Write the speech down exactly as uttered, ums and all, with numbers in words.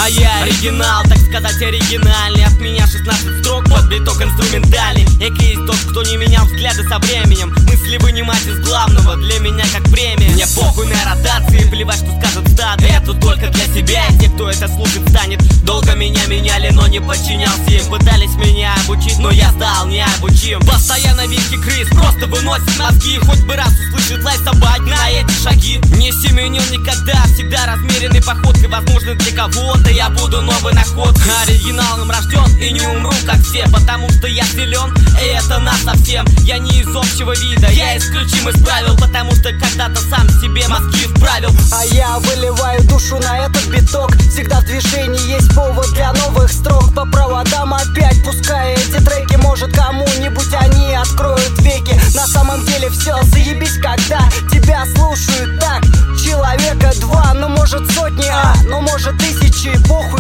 А я оригинал, так сказать оригинальный. От меня шестнадцать строк под биток инструментальный. Эк есть тот, кто не менял взгляды со временем. Мысли вынимать из главного для меня как премия. Мне похуй на ротации, плевать, что скажут стадо. Я тут только для себя, и те, кто это слушать станет. Долго меня меняли, но не подчинялся им. Пытались меня обучить, но я стал необучим. Постоянно вилки крыс, просто выносит мозги. Хоть бы раз услышит лай собаки на эти шаги. Не семенил никогда, всегда размеренной походкой. Возможно, для кого-то я буду новой находкой. Оригиналом рожден и не умру, как все, потому что я силен, и это нас совсем. Я не из общего вида, я исключим из правил, потому что когда-то сам себе мозги вправил. А я выливаю душу на этот биток. Всегда в движении есть повод для новых строк. По проводам опять пускай эти треки. Может кому-нибудь они откроют веки. На самом деле все заебись, когда тебя слушают так. Человека два, ну может сотни, а ну может тысячи, похуй.